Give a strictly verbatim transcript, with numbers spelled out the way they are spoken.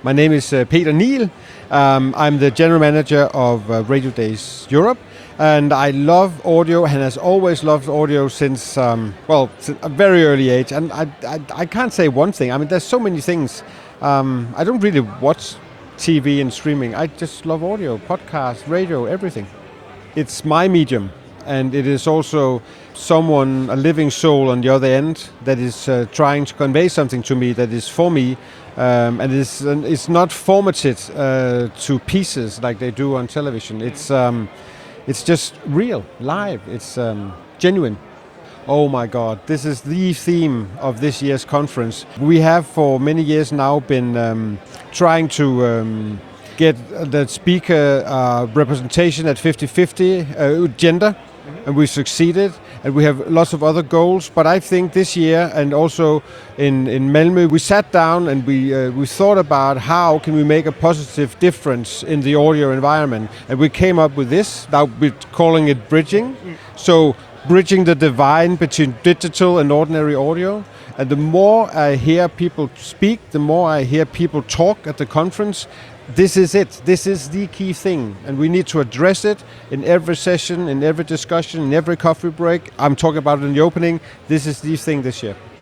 My name is uh, Peter Niel. Um, I'm the general manager of uh, Radio Days Europe, and I love audio and has always loved audio since, um, well, since a very early age. And I, I, I can't say one thing. I mean, there's so many things. Um, I don't really watch T V and streaming. I just love audio, podcasts, radio, everything. It's my medium, and it is also someone, a living soul on the other end that is uh, trying to convey something to me that is for me. Um, and it's, and it's not formatted uh, to pieces like they do on television. It's um, it's just real, live. It's um, genuine. Oh my God, this is the theme of this year's conference. We have for many years now been um, trying to um, get the speaker uh, representation at fifty-fifty uh, gender, and we succeeded. And we have lots of other goals, but I think this year and also in, in Malmö, we sat down and we uh, we thought about how can we make a positive difference in the audio environment. And we came up with this, now we're calling it bridging. So bridging the divide between digital and ordinary audio. And the more I hear people speak, the more I hear people talk at the conference, this is it. This is the key thing. And we need to address it in every session, in every discussion, in every coffee break. I'm talking about it in the opening. This is the thing this year.